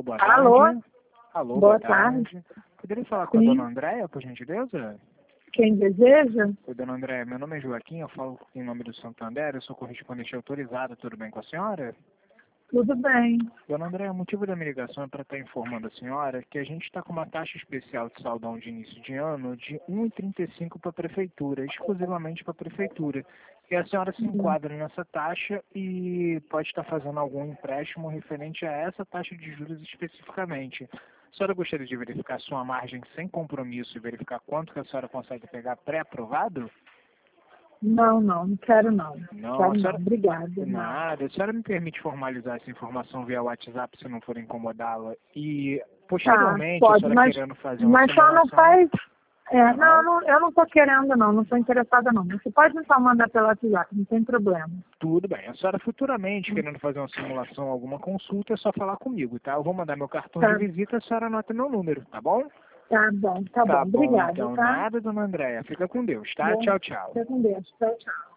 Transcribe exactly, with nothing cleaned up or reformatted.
Alô, boa Alô? tarde. Alô, Boa boa tarde. Poderia falar com a Sim. dona Andréia, por gentileza? Quem deseja? Oi, dona Andréia, meu nome é Joaquim, eu falo em nome do Santander, eu sou correspondente autorizado, tudo bem com a senhora? Tudo bem. Dona Andréia, o motivo da minha ligação é para estar informando a senhora que a gente está com uma taxa especial de saldão de início de ano de um vírgula trinta e cinco para a prefeitura, exclusivamente para a prefeitura. E a senhora se enquadra nessa taxa e pode estar fazendo algum empréstimo referente a essa taxa de juros especificamente. A senhora gostaria de verificar sua margem sem compromisso e verificar quanto que a senhora consegue pegar pré-aprovado? Não, não, não quero não. Não, Quero a senhora... não, obrigada. Não. Nada. A senhora me permite formalizar essa informação via WhatsApp se não for incomodá-la? E, Tá, posteriormente, a pode, senhora mas, querendo fazer uma mas só não simulação... faz... É, não, Não? não, eu não estou querendo não, não estou interessada não. Você pode só mandar pelo WhatsApp, não tem problema. Tudo bem. A senhora futuramente querendo fazer uma simulação, alguma consulta, é só falar comigo, tá? Eu vou mandar meu cartão de Tá, visita, a senhora anota meu número, tá bom? tá bom, tá Tá bom. bom, Obrigada, então. tá? Nada, dona Andréia. Fica com Deus, tá? Bom, Tchau, tchau. fica com Deus. Tchau, tchau.